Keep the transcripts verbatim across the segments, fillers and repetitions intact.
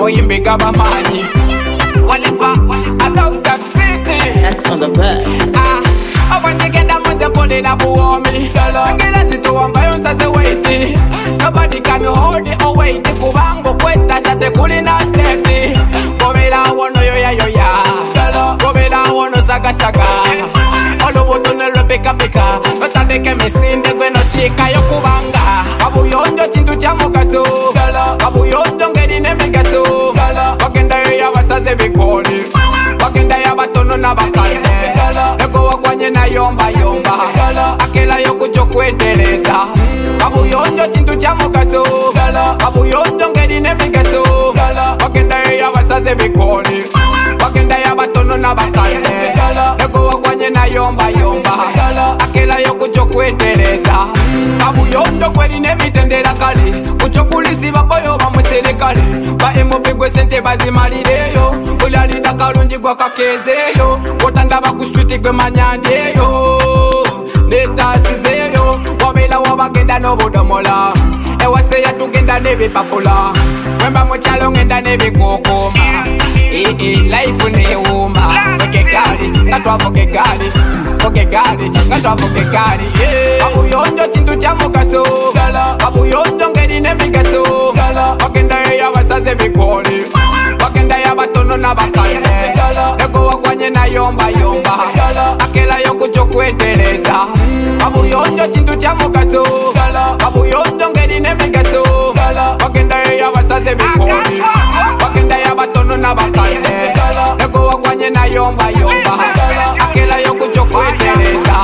muyimbi gabamani Adopt that city X on the back. Ah, abandikenda mwenze pole na buomi Ngila zitu ambayo nsaze waiti Nobody can hold it or wait Kubango kweta sate kulina teti Gomela wono yoya yoya Gomela wono saga saga Olubutu nelo pika pika Notandike misinde gweno chika yokubanga Kabuyonjo chintu cha mukaso Kabuyonjo ngeri nemigaso Bagenda yoya basaze bikoni Bagenda ya batono na bakalne Ego wakwanye na yomba yomba Akela yoku chokweteleza Kabuyonjo chintu cha mukaso Kabuyonjo ngeri nemigaso Bagenda yoya basaze bikoni Bagenda ya batono na bakalne Ego wakwanye na yomba yomba Akela yoku chokweteleza Kabuyonjo kweli nemitendera kali Kuchokulisi baboyo bamuserekali Ba emope kwe sente bazimalireyo Ulali dakarunji gwa kakezeyo Kotanda bakuswiti kwe manyandeyo Netasizeyo Wabela wabagenda nobodomola Ewase ya tugenda nebe papula Mwemba mochalo ngenda nebe kokoma Eh eh life ne uma Oke gali, ngatwa voke gali Oke gali, ngatwa voke gali Kabuyonjo chintu cha mukaso Kabuyonjo ngeri nemigaso Bagenda ya basaze bikoni Bagenda ya batono na bakalne Ego wakwanye na yomba yomba Akela yoku chokweteleza Kabuyonjo chintu cha mukaso Kabuyonjo ngeri nemigaso Bagenda ya basaze bikoni Bagenda ya batono na bakalne Ego wakwanye na yomba yomba Akela yoku chokweteleza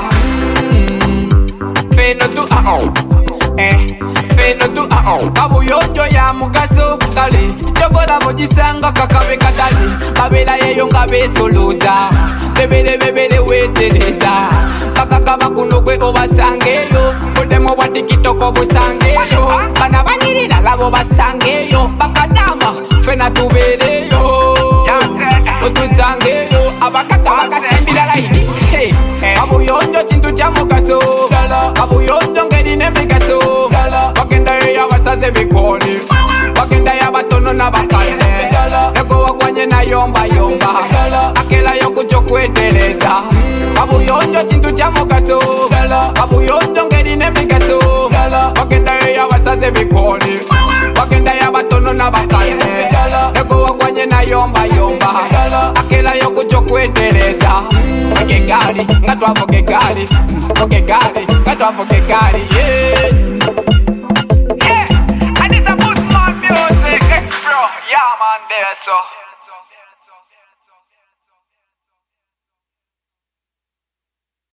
Feno tu ah Eh Feno tu ah Kabuyonjo ya mukaso kali Chogola mojisanga kakabe katali Babela yeyo ngabe soluza Bebele bebele weteleza Kakakaba kunokwe obasangeyo Kodemo watikitoko busangeyo Kana banyirila labo basangeyo Bakadama fena tubeleyo Otuzangeyo Abakaka bakasembila laini Hey Kabuyonjo chintu cha mukaso Kabuyonjo ngeri nemigaso Bagenda ya basaze bikoni Bagenda ya batono na bakalne Ego wakwanye na yomba yomba Akela yoku chokweteleza Kabuyonjo chintu cha mukaso Kabuyonjo ngeri nemigaso Bagenda ya basaze bikoni Bagenda ya batono na bakalne Ego wakwanye na yomba yomba Akela yoku chokweteleza Oke gali, ngatwa voke gali Oke gali, ngatwa voke gali Yeah Yeah, and it's a good man music, X-Pro Yeah man, there so